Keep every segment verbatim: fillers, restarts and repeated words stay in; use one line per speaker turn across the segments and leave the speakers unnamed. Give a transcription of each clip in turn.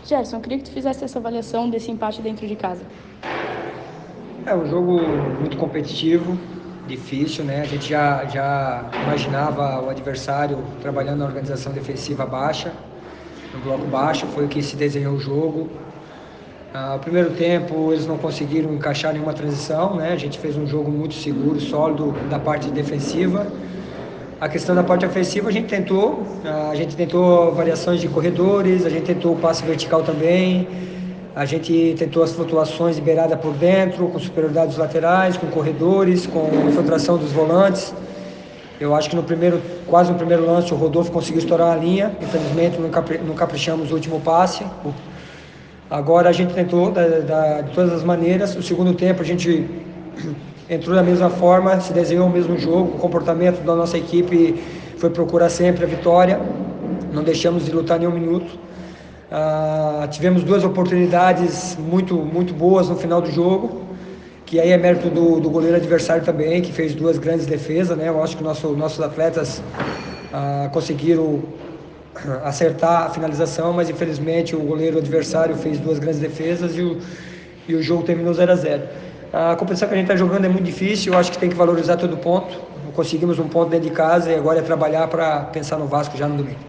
Gerson, eu queria que tu fizesse essa avaliação desse empate dentro de casa.
É um jogo muito competitivo, difícil, né? A gente já, já imaginava o adversário trabalhando na organização defensiva baixa, no bloco baixo, foi o que se desenhou o jogo. Ah, o primeiro tempo eles não conseguiram encaixar nenhuma transição, né? A gente fez um jogo muito seguro, sólido da parte defensiva. A questão da parte ofensiva a gente tentou, a gente tentou variações de corredores, a gente tentou o passe vertical também, a gente tentou as flutuações de beirada por dentro, com superioridade dos laterais, com corredores, com infiltração dos volantes. Eu acho que no primeiro, quase no primeiro lance o Rodolfo conseguiu estourar a linha, infelizmente não, capri, não caprichamos o último passe. Agora a gente tentou da, da, de todas as maneiras. O segundo tempo a gente entrou da mesma forma, se desenhou o mesmo jogo. O comportamento da nossa equipe foi procurar sempre a vitória. Não deixamos de lutar nenhum minuto. Ah, tivemos duas oportunidades muito, muito boas no final do jogo, que aí é mérito do, do goleiro adversário também, que fez duas grandes defesas, né? Eu acho que nosso, nossos atletas ah, conseguiram acertar a finalização, mas infelizmente o goleiro adversário fez duas grandes defesas e o, e o jogo terminou zero a zero. A competição que a gente está jogando é muito difícil, eu acho que tem que valorizar todo ponto. Conseguimos um ponto dentro de casa e agora é trabalhar para pensar no Vasco já no domingo.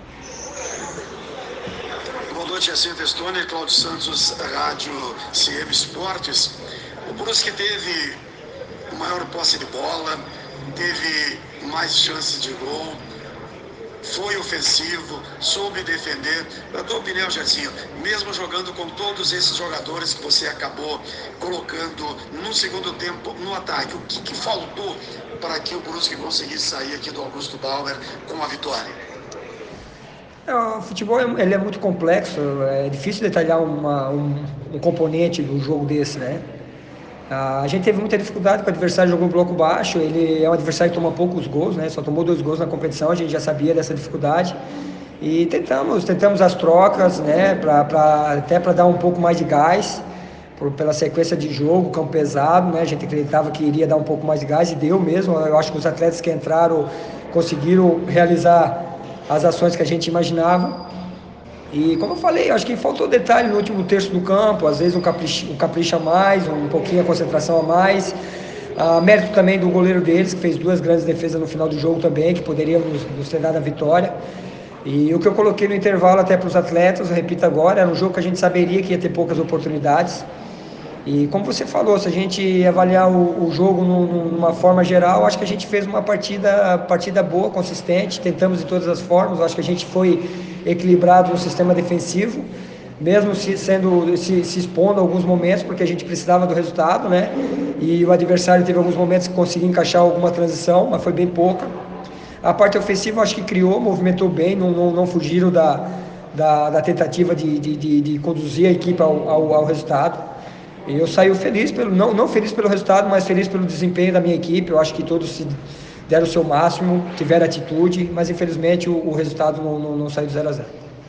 Boa noite, é Silvio Stone, Cláudio Santos, Rádio C M Esportes. O Brusque teve maior posse de bola, teve mais chances de gol, foi ofensivo, soube defender. Na tua opinião, Jairzinho, mesmo jogando com todos esses jogadores que você acabou colocando no segundo tempo no ataque, o que, que faltou para que o Brusque conseguisse sair aqui do Augusto Bauer com a vitória?
É, o futebol ele é muito complexo, é difícil detalhar uma, um, um componente do jogo desse, né? A gente teve muita dificuldade com o adversário, jogou bloco baixo, ele é um adversário que toma poucos gols, né? Só tomou dois gols na competição, a gente já sabia dessa dificuldade. E tentamos, tentamos as trocas, né? Pra, pra, até para dar um pouco mais de gás, por, pela sequência de jogo, campo pesado, né? A gente acreditava que iria dar um pouco mais de gás e deu mesmo. Eu acho que os atletas que entraram conseguiram realizar as ações que a gente imaginava. E como eu falei, acho que faltou detalhe no último terço do campo, às vezes um capricho, um capricho a mais, um pouquinho a concentração a mais. Ah, mérito também do goleiro deles, que fez duas grandes defesas no final do jogo também, que poderiam nos, nos ter dado a vitória. E o que eu coloquei no intervalo até para os atletas, eu repito agora, era um jogo que a gente saberia que ia ter poucas oportunidades. E como você falou, se a gente avaliar o, o jogo no, numa forma geral, acho que a gente fez uma partida, partida boa, consistente, tentamos de todas as formas, acho que a gente foi equilibrado no sistema defensivo, mesmo se, sendo, se, se expondo a alguns momentos, porque a gente precisava do resultado, né? E o adversário teve alguns momentos que conseguiu encaixar alguma transição, mas foi bem pouca. A parte ofensiva acho que criou, movimentou bem, não, não, não fugiram da, da, da tentativa de, de, de, de conduzir a equipe ao, ao, ao resultado. E eu saí feliz, pelo, não, não feliz pelo resultado, mas feliz pelo desempenho da minha equipe. Eu acho que todos se deram o seu máximo, tiveram atitude, mas infelizmente o, o resultado não, não, não saiu de zero a zero.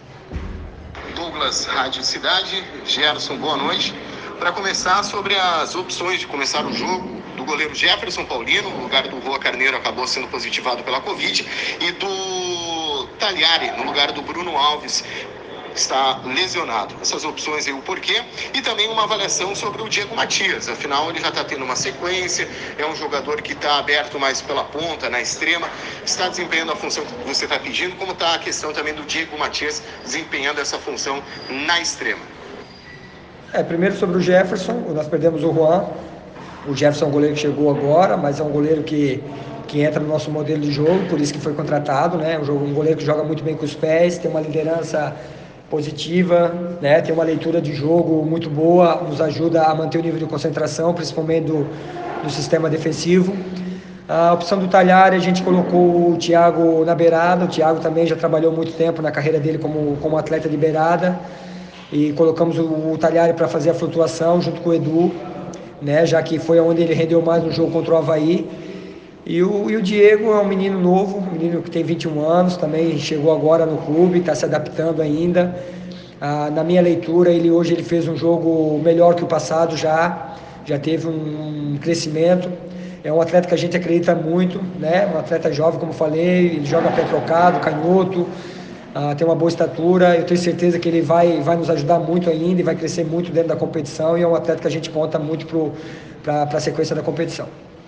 Douglas, Rádio Cidade. Gerson, boa noite. Para começar, sobre as opções de começar o jogo do goleiro Jefferson Paulino, no lugar do Rua Carneiro, acabou sendo positivado pela Covid, e do Tagliari, no lugar do Bruno Alves, está lesionado. Essas opções aí, o porquê, e também uma avaliação sobre o Diego Matias. Afinal, ele já está tendo uma sequência, é um jogador que está aberto mais pela ponta, na extrema, está desempenhando a função que você está pedindo, como está a questão também do Diego Matias desempenhando essa função na extrema.
É, primeiro sobre o Jefferson, nós perdemos o Juan. O Jefferson é um goleiro que chegou agora, mas é um goleiro que, que entra no nosso modelo de jogo, por isso que foi contratado, né? Um goleiro que joga muito bem com os pés, tem uma liderança positiva, né? Tem uma leitura de jogo muito boa, nos ajuda a manter o nível de concentração, principalmente do, do sistema defensivo. A opção do Tagliari, a gente colocou o Thiago na beirada. O Thiago também já trabalhou muito tempo na carreira dele como, como atleta de beirada, e colocamos o, o Tagliari para fazer a flutuação junto com o Edu, né? Já que foi onde ele rendeu mais no jogo contra o Avaí. E o, e o Diego é um menino novo, um menino que tem vinte e um anos, também chegou agora no clube, está se adaptando ainda. Ah, na minha leitura, ele hoje ele fez um jogo melhor que o passado já, já teve um, um crescimento. É um atleta que a gente acredita muito, né? Um atleta jovem, como falei, ele joga pé trocado, canhoto, uh, tem uma boa estatura, eu tenho certeza que ele vai, vai nos ajudar muito ainda e vai crescer muito dentro da competição, e é um atleta que a gente conta muito para a sequência da competição.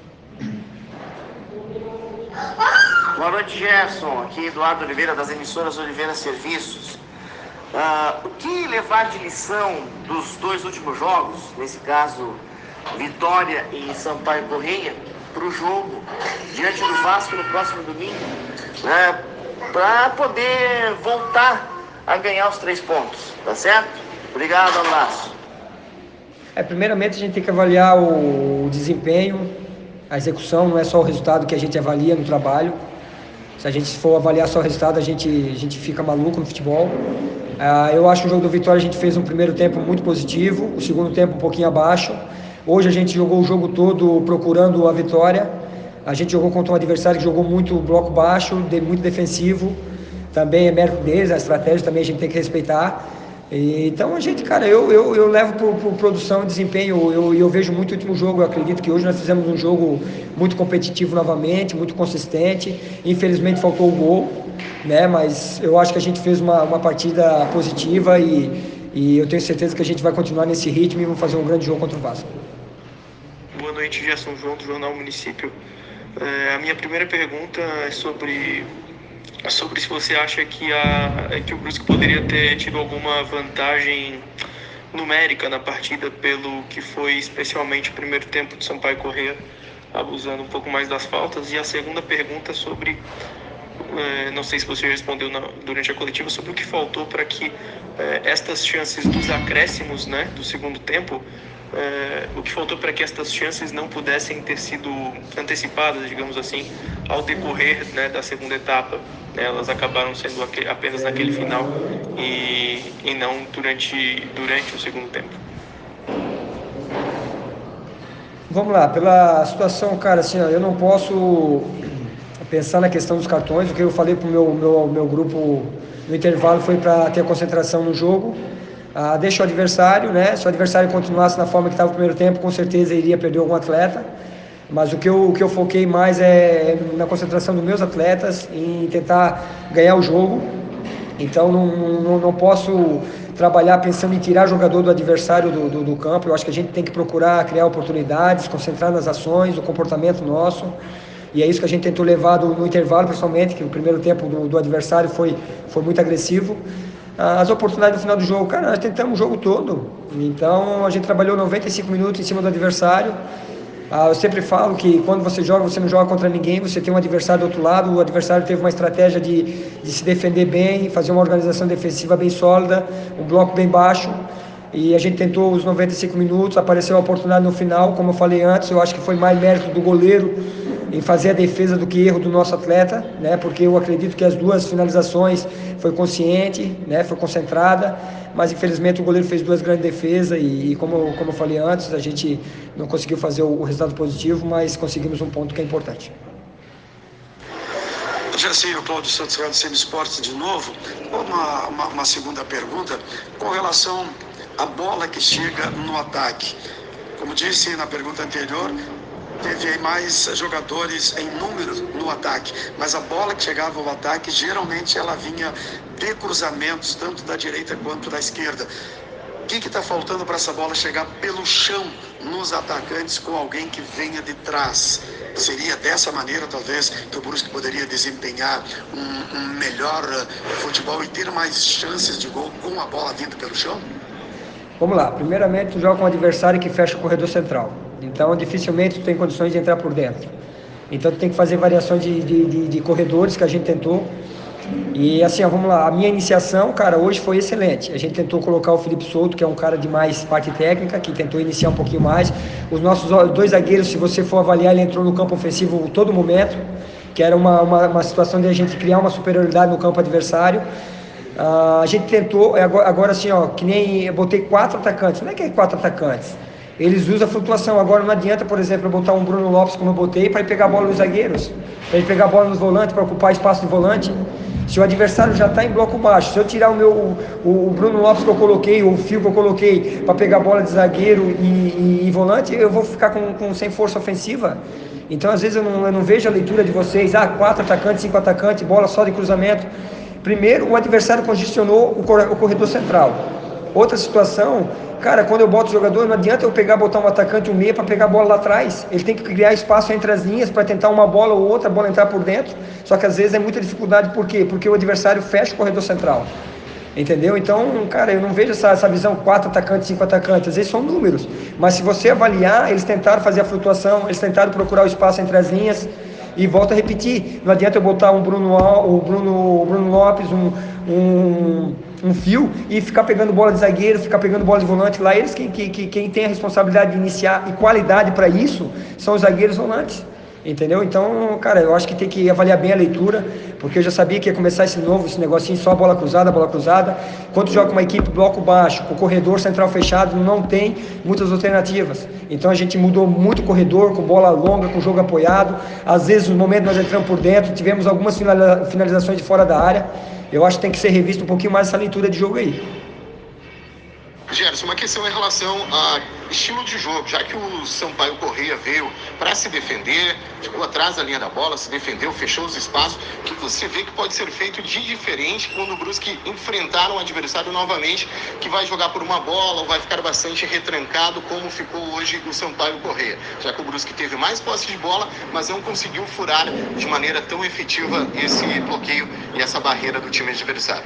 Boa noite, Gerson. Aqui Eduardo Oliveira, das emissoras Oliveira Serviços. Uh, o que levar de lição dos dois últimos jogos, nesse caso Vitória e Sampaio Corrêa, para o jogo diante do Vasco no próximo domingo, né, para poder voltar a ganhar os três pontos, tá certo? Obrigado, abraço.
É, primeiramente a gente tem que avaliar o desempenho, a execução, não é só o resultado que a gente avalia no trabalho. Se a gente for avaliar só o resultado, a gente, a gente fica maluco no futebol. Uh, eu acho que o jogo do Vitória a gente fez um primeiro tempo muito positivo, o segundo tempo um pouquinho abaixo. Hoje a gente jogou o jogo todo procurando a vitória. A gente jogou contra um adversário que jogou muito bloco baixo, muito defensivo. Também é mérito deles, a estratégia também a gente tem que respeitar. E, então a gente, cara, eu, eu, eu levo para produção e desempenho. Eu, eu vejo muito o último jogo. Eu acredito que hoje nós fizemos um jogo muito competitivo novamente, muito consistente. Infelizmente faltou o gol, né? Mas eu acho que a gente fez uma, uma partida positiva e, e eu tenho certeza que a gente vai continuar nesse ritmo e vamos fazer um grande jogo contra o Vasco.
Boa noite, Gerson João, do Jornal Município. É, a minha primeira pergunta é sobre, sobre se você acha que, a, que o Brusque poderia ter tido alguma vantagem numérica na partida, pelo que foi especialmente o primeiro tempo de Sampaio Corrêa, abusando um pouco mais das faltas. E a segunda pergunta é sobre, é, não sei se você respondeu na, durante a coletiva, sobre o que faltou para que é, estas chances dos acréscimos, né, do segundo tempo, É, o que faltou para que estas chances não pudessem ter sido antecipadas, digamos assim, ao decorrer, né, da segunda etapa. Elas acabaram sendo apenas naquele final e, e não durante, durante o segundo tempo.
Vamos lá, pela situação, cara, assim, ó, eu não posso pensar na questão dos cartões. O que eu falei para o meu, meu, meu grupo no intervalo foi para ter concentração no jogo. Ah, deixa o adversário, né? Se o adversário continuasse na forma que estava no primeiro tempo, com certeza iria perder algum atleta. Mas o que eu, o que eu foquei mais é na concentração dos meus atletas, em tentar ganhar o jogo. Então não, não, não posso trabalhar pensando em tirar jogador do adversário do, do, do campo. Eu acho que a gente tem que procurar criar oportunidades, concentrar nas ações, o comportamento nosso. E é isso que a gente tentou levar do, no intervalo, principalmente, que o primeiro tempo do, do adversário foi, foi muito agressivo. As oportunidades no final do jogo, cara, nós tentamos o jogo todo. Então a gente trabalhou noventa e cinco minutos em cima do adversário. Ah, eu sempre falo que quando você joga, você não joga contra ninguém, você tem um adversário do outro lado. O adversário teve uma estratégia de, de se defender bem, fazer uma organização defensiva bem sólida, um bloco bem baixo. E a gente tentou os noventa e cinco minutos, apareceu a oportunidade no final, como eu falei antes. Eu acho que foi mais mérito do goleiro em fazer a defesa do que erro do nosso atleta, né? Porque eu acredito que as duas finalizações foi consciente, né? Foi concentrada, mas infelizmente o goleiro fez duas grandes defesas e, e como, como eu falei antes, a gente não conseguiu fazer o, o resultado positivo, mas conseguimos um ponto que é importante.
Gerson, o Cláudio Santos, Rádio C M Esportes de novo. Uma, uma, uma segunda pergunta com relação à bola que chega no ataque. Como disse na pergunta anterior, teve mais jogadores em número no ataque, mas a bola que chegava ao ataque, geralmente ela vinha de cruzamentos, tanto da direita quanto da esquerda. O que está faltando para essa bola chegar pelo chão nos atacantes com alguém que venha de trás? Seria dessa maneira, talvez, que o Brusque poderia desempenhar um, um melhor futebol e ter mais chances de gol com a bola vindo pelo chão?
Vamos lá, primeiramente tu joga com um adversário que fecha o corredor central. Então, dificilmente tu tem condições de entrar por dentro. Então, tu tem que fazer variações de, de, de, de corredores, que a gente tentou. E assim, ó, vamos lá, a minha iniciação, cara, hoje foi excelente. A gente tentou colocar o Felipe Souto, que é um cara de mais parte técnica, que tentou iniciar um pouquinho mais. Os nossos dois zagueiros, se você for avaliar, ele entrou no campo ofensivo todo momento, que era uma, uma, uma situação de a gente criar uma superioridade no campo adversário. Uh, a gente tentou, agora, agora assim, ó, que nem eu botei quatro atacantes. Não é que é quatro atacantes. Eles usam a flutuação. Agora não adianta, por exemplo, eu botar um Bruno Lopes como eu botei para ele pegar a bola nos zagueiros, para ele pegar a bola nos volantes, para ocupar espaço de volante. Se o adversário já está em bloco baixo, se eu tirar o meu o, o Bruno Lopes que eu coloquei, ou o fio que eu coloquei para pegar a bola de zagueiro e, e, e volante, eu vou ficar com, com, sem força ofensiva. Então, às vezes, eu não, eu não vejo a leitura de vocês. Ah, quatro atacantes, cinco atacantes, bola só de cruzamento. Primeiro, o adversário congestionou o corredor central. Outra situação, cara, quando eu boto o jogador, não adianta eu pegar, botar um atacante, um meia para pegar a bola lá atrás. Ele tem que criar espaço entre as linhas para tentar uma bola ou outra, a bola entrar por dentro. Só que às vezes é muita dificuldade, por quê? Porque o adversário fecha o corredor central. Entendeu? Então, cara, eu não vejo essa, essa visão quatro atacantes, cinco atacantes, às vezes são números, mas se você avaliar, eles tentaram fazer a flutuação, eles tentaram procurar o espaço entre as linhas, e volto a repetir, não adianta eu botar um Bruno, o Bruno, o Bruno Lopes, um, um, um fio, e ficar pegando bola de zagueiro, ficar pegando bola de volante, lá eles, quem, quem, quem tem a responsabilidade de iniciar, e qualidade para isso, são os zagueiros volantes. Entendeu? Então, cara, eu acho que tem que avaliar bem a leitura, porque eu já sabia que ia começar esse novo, esse negocinho, só bola cruzada, bola cruzada. Quando joga uma equipe bloco baixo, com o corredor central fechado, não tem muitas alternativas. Então a gente mudou muito o corredor, com bola longa, com jogo apoiado. Às vezes, no momento nós entramos por dentro, tivemos algumas finalizações de fora da área. Eu acho que tem que ser revisto um pouquinho mais essa leitura de jogo aí.
Gerson, uma questão em relação a estilo de jogo, já que o Sampaio Corrêa veio para se defender, ficou atrás da linha da bola, se defendeu, fechou os espaços, o que você vê que pode ser feito de diferente quando o Brusque enfrentar um adversário novamente que vai jogar por uma bola ou vai ficar bastante retrancado, como ficou hoje o Sampaio Corrêa, já que o Brusque teve mais posse de bola, mas não conseguiu furar de maneira tão efetiva esse bloqueio e essa barreira do time adversário?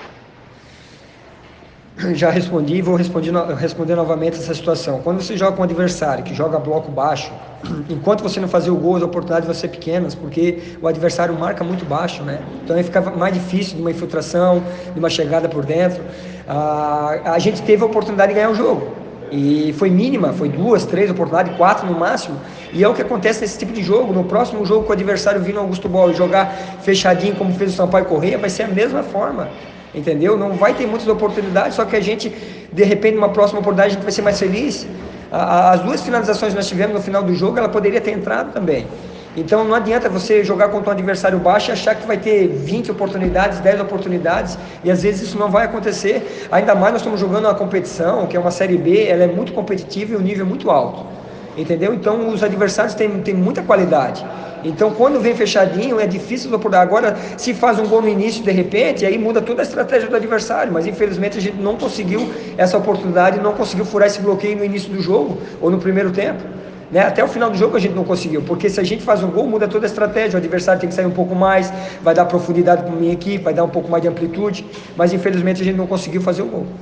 Já respondi e vou responder, responder novamente essa situação. Quando você joga com um adversário que joga bloco baixo, enquanto você não fazer o gol, as oportunidades vão ser pequenas, porque o adversário marca muito baixo, né? Então aí fica mais difícil de uma infiltração, de uma chegada por dentro. Ah, a gente teve a oportunidade de ganhar o jogo, e foi mínima, foi duas, três oportunidades, quatro no máximo, e é o que acontece nesse tipo de jogo. No próximo jogo, com o adversário vindo ao Augusto Boal e jogar fechadinho como fez o Sampaio Corrêa, vai ser a mesma forma. Entendeu? Não vai ter muitas oportunidades, só que a gente, de repente, numa próxima oportunidade, a gente vai ser mais feliz. As duas finalizações que nós tivemos no final do jogo, ela poderia ter entrado também. Então não adianta você jogar contra um adversário baixo e achar que vai ter vinte oportunidades, dez oportunidades, e às vezes isso não vai acontecer. Ainda mais nós estamos jogando uma competição, que é uma Série B, ela é muito competitiva e o nível é muito alto. Entendeu? Então os adversários têm, têm muita qualidade. Então quando vem fechadinho é difícil oportunidade. Agora, se faz um gol no início de repente, aí muda toda a estratégia do adversário, mas infelizmente a gente não conseguiu essa oportunidade, não conseguiu furar esse bloqueio no início do jogo ou no primeiro tempo, né? Até o final do jogo a gente não conseguiu, porque se a gente faz um gol, muda toda a estratégia, o adversário tem que sair um pouco mais, vai dar profundidade para a minha equipe, vai dar um pouco mais de amplitude, mas infelizmente a gente não conseguiu fazer o gol.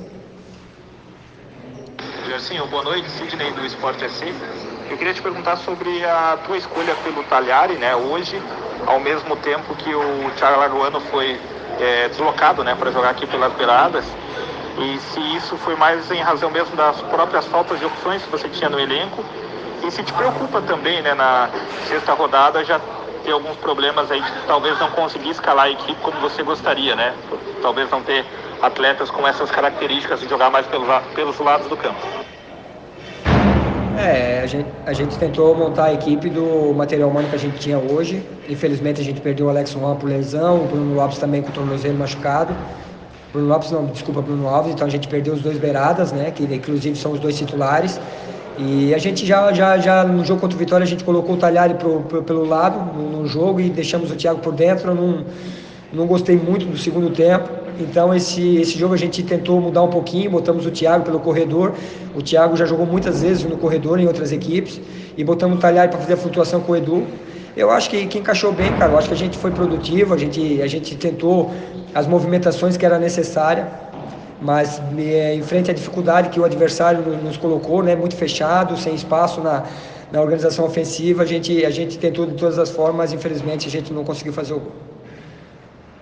Gersinho, boa noite, Sidney do Sport S C. Eu queria te perguntar sobre a tua escolha pelo Talhari, né, hoje, ao mesmo tempo que o Thiago Alagoano foi é, deslocado, né, para jogar aqui pelas beiradas, e se isso foi mais em razão mesmo das próprias faltas de opções que você tinha no elenco, e se te preocupa também, né, na sexta rodada já ter alguns problemas aí de talvez não conseguir escalar a equipe como você gostaria, né, talvez não ter atletas com essas características de jogar mais pelos, pelos lados do campo.
É, a gente, a gente tentou montar a equipe do material humano que a gente tinha hoje. Infelizmente a gente perdeu o Alex Juan por lesão, o Bruno Lopes também com o tornozelo machucado. Bruno Lopes não, desculpa, Bruno Alves, então a gente perdeu os dois beiradas, né, que inclusive são os dois titulares. E a gente já, já, já no jogo contra o Vitória a gente colocou o Talhari pro, pro, pelo lado no, no jogo e deixamos o Thiago por dentro. Eu não, não gostei muito do segundo tempo. Então esse, esse jogo a gente tentou mudar um pouquinho, botamos o Thiago pelo corredor. O Thiago já jogou muitas vezes no corredor em outras equipes, e botamos o Talhari para fazer a flutuação com o Edu. Eu acho que, que encaixou bem, cara. Eu acho que a gente foi produtivo, a gente, a gente tentou as movimentações que era necessária, mas é, em frente à dificuldade que o adversário nos colocou, né, muito fechado, sem espaço na, na organização ofensiva, a gente, a gente tentou de todas as formas, mas infelizmente a gente não conseguiu fazer o gol.